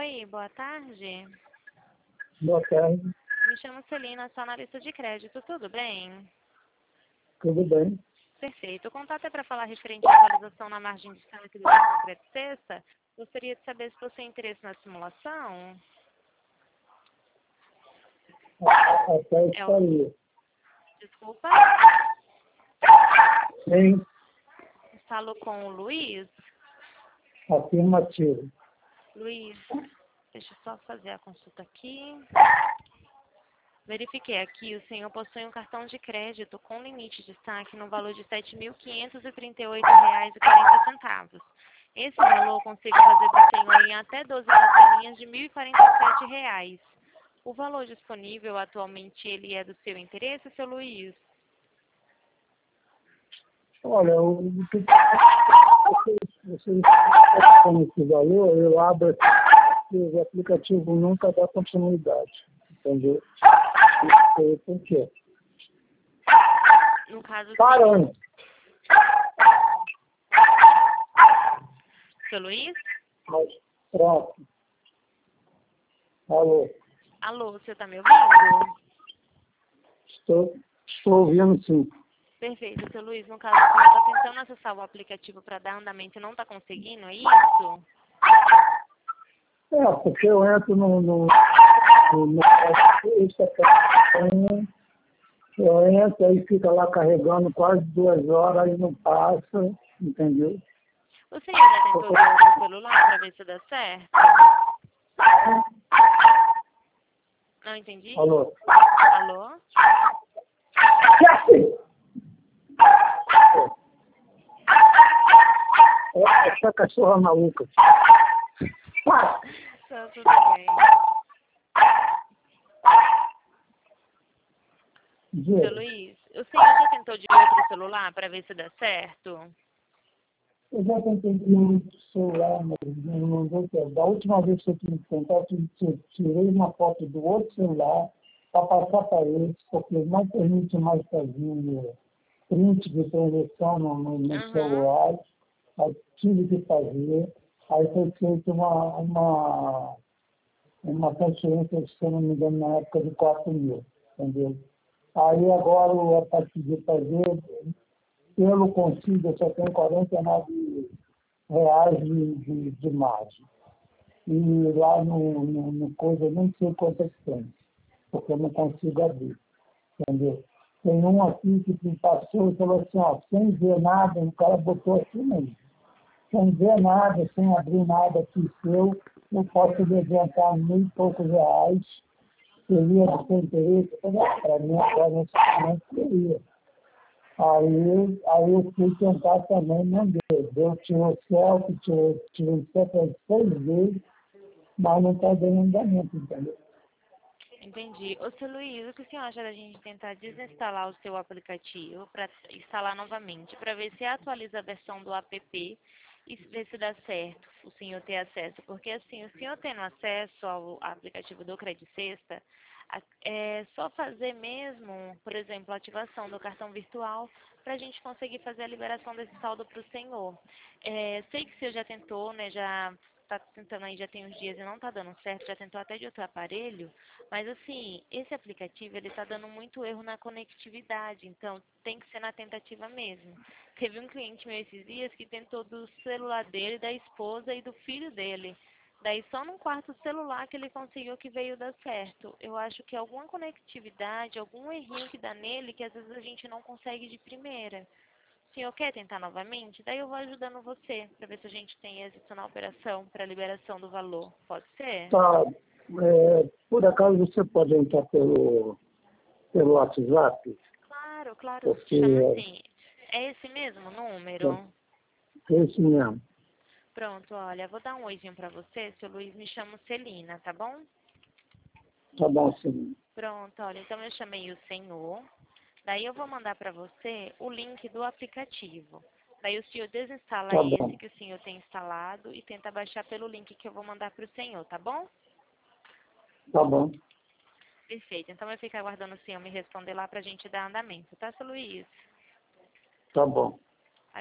Oi, boa tarde. Boa tarde, Me chamo Celina, sou analista de crédito, tudo bem? tudo bem? Perfeito. O contato é para falar referente à atualização na margem de saque do cartão Crédito Sexta. Gostaria de saber se possui interesse na simulação. Até estaria. Desculpa, Sim, falo com o Luiz. afirmativo. Luiz, deixa eu só fazer a consulta aqui. Verifiquei aqui, o senhor possui um cartão de crédito com limite de saque no valor de R$ 7.538,40. Esse valor consigo fazer para o senhor em até 12 parcelinhas de R$ 1.047. O valor disponível atualmente, ele é do seu interesse, seu Luiz? Olha, você com esse valor, eu abro aqui, o aplicativo nunca dá continuidade. Entendeu? Não sei por quê. No caso, Parando. seu Luiz? Mas, pronto. Alô, Alô, você está me ouvindo? estou ouvindo sim. Perfeito, seu Luiz. No caso, o senhor está tentando acessar o aplicativo para dar andamento e não está conseguindo, é isso? Porque eu entro no eu entro aí fica lá carregando quase 2 horas e não passa, entendeu? O senhor já tentou de outro celular para ver se dá certo? Não entendi? Alô? Alô? Essa cachorra maluca. Tá tudo bem. Seu Luiz, o senhor já tentou de outro celular para ver se dá certo? Eu já tentei no celular, mas não deu certo. Da última vez que eu tive que tentar, eu tirei uma foto do outro celular para passar para eles, porque não permite mais fazer print de transação no celular. Aí tive que fazer. Aí foi feita uma transferência, se eu não me engano, na época de 4.000, entendeu? Aí agora, a partir de fazer, pelo consigo, eu só tenho R$ 49 de margem. E lá no coisa, eu nem sei quanto é que tem, porque eu não consigo abrir, entendeu? Tem um aqui que me passou e falou assim, ó, sem ver nada, o cara botou assim mesmo. Sem ver nada, sem abrir nada aqui seu, eu posso adiantar R$ 1.000 e poucos, seria do seu interesse, para mim agora nesse momento seria. Aí eu fui tentar também, não deu. Eu tirei selfie, tirei selfie 6 vezes, mas não está dando andamento, entendeu? Entendi. Ô, seu Luiz, o que o senhor acha da gente tentar desinstalar o seu aplicativo para instalar novamente, para ver se atualiza a versão do app e ver se dá certo o senhor ter acesso? Porque, assim, o senhor tendo acesso ao aplicativo do Crédito Sexta, é só fazer mesmo, por exemplo, a ativação do cartão virtual para a gente conseguir fazer a liberação desse saldo para o senhor. Sei que o senhor já tentou, né, já está tentando aí já tem uns dias e não está dando certo, já tentou até de outro aparelho, mas assim, esse aplicativo ele está dando muito erro na conectividade, então tem que ser na tentativa mesmo. Teve um cliente meu esses dias que tentou do celular dele, da esposa e do filho dele. Daí só num quarto celular que ele conseguiu que veio dar certo. Eu acho que alguma conectividade, algum errinho que dá nele, que às vezes a gente não consegue de primeira. O senhor quer tentar novamente? Daí eu vou ajudando você, para ver se a gente tem êxito na operação para liberação do valor. Pode ser? Tá, por acaso você pode entrar pelo WhatsApp? Claro, claro. Porque Chama assim. É esse mesmo número? é esse mesmo. Pronto, olha, vou dar um oizinho para você. Seu Luiz, me chamo Celina, tá bom? Tá bom, sim. Pronto, olha, então eu chamei o senhor. Daí eu vou mandar para você o link do aplicativo. Daí o senhor desinstala Tá esse bom, que o senhor tem instalado e tenta baixar pelo link que eu vou mandar para o senhor, tá bom? tá bom, Perfeito. Então eu fico aguardando o senhor me responder lá para a gente dar andamento, tá, seu Luiz? tá bom.